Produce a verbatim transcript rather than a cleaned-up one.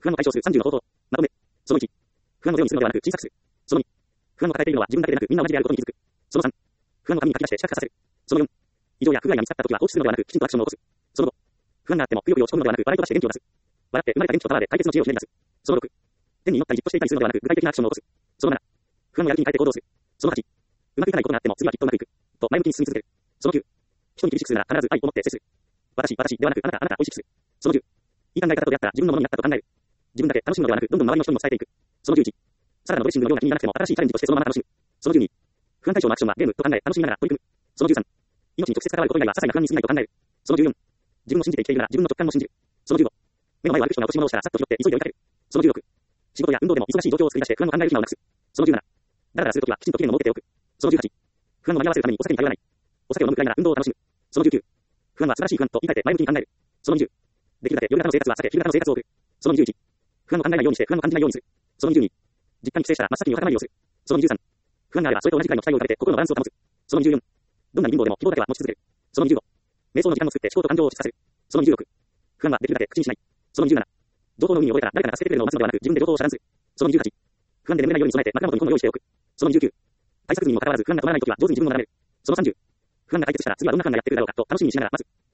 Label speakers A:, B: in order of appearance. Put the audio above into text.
A: 不安の解消するさんじゅうの方法。まとめ。そのいち。不安のゼロにするのではなく小さくする。そのに。不安を抱えているのは自分だけでなくみんな同じであることに気づく。そのさん。不安の紙に書き出して視覚化させる。そのよん。異常や不具合が見つかったときは放置するのではなくきちんとアクションを起こす。そのご。不安があってもくよくよ落ち込むのではなく笑い飛ばして元気を出す。笑って生まれた元気とパワーで解決の知恵をひねり出す。そのろく。天に祈ったりじっとしていたりするのではなく具体的なアクションを起こす。そのなな。不安をやる気に変えて行動する。そのはち。うまくいかないことがあっても次はきっとうまくいく。と前向きに進み続ける。そのきゅう。人に厳しくするなら必ず愛を持って接する。私、私ではなくあなた、あなたを意識する。そのじゅう。いい考え方と出会ったら自分のものになったと考える。自分だけ楽しむのではなくどんどん周りの人にも伝えていく。そのじゅういち。サラダのドレッシングのような気にならなくても新しいチャレンジとしてそのまま楽しむ。そのじゅうに。不安解消のアクションはゲームと考え楽しみながら取り組む。そのじゅうさん。命に直接関わること以外は些細な不安に過ぎないと考える。そのじゅうよん。自分を信じて生きているなら自分の直感も信じる。そのじゅうご。目の前を歩く人が落とし物をしたらさっと拾って急いで追いかける。そのじゅうろく。仕事や運動でも忙しい状況を作り出して不安を考える暇をなくす。そのじゅうなな。だらだらするときはきちんと期限を設けておく。そのじゅうはち。不安を紛らわせるためにお酒に頼らない。お酒を飲むくらいなら運動を楽しむ。そのじゅうきゅう。不安は素晴らしい不安と言い換えて前向きに考える。そのにじゅう。できるだけ夜型の生活は避け昼型の生活を送る。そのにじゅういち。不安を考えないようにして不安を感じないようにする。そのにじゅうに。実家に帰省したら真っ先にお墓参りをする。そのにじゅうさん。不安があればそれと同じくらいの期待を食べて心のバランスを保つ。そのにじゅうよん。どんなに貧乏でも希望だけは持ち続ける。そのにじゅうご。瞑想の時間を作って思考と感情を落ち着かせる。そのにじゅうろく。不安はできるだけ口にしない。そのにじゅうなな。情報の海に覚えたら誰かが助けてくれるのを待つのではなく自分で情報を遮断する。そのにじゅうはち。不安で眠れないように備えて枕元に本を用意しておく。そのにじゅうきゅう。対策済みにもかかわらず不安が止まらないときは上手に自分を並べる。そのさんじゅう。不安が解決したら次はどんな不安がやってくるだろうかと楽しみにしながら待つ。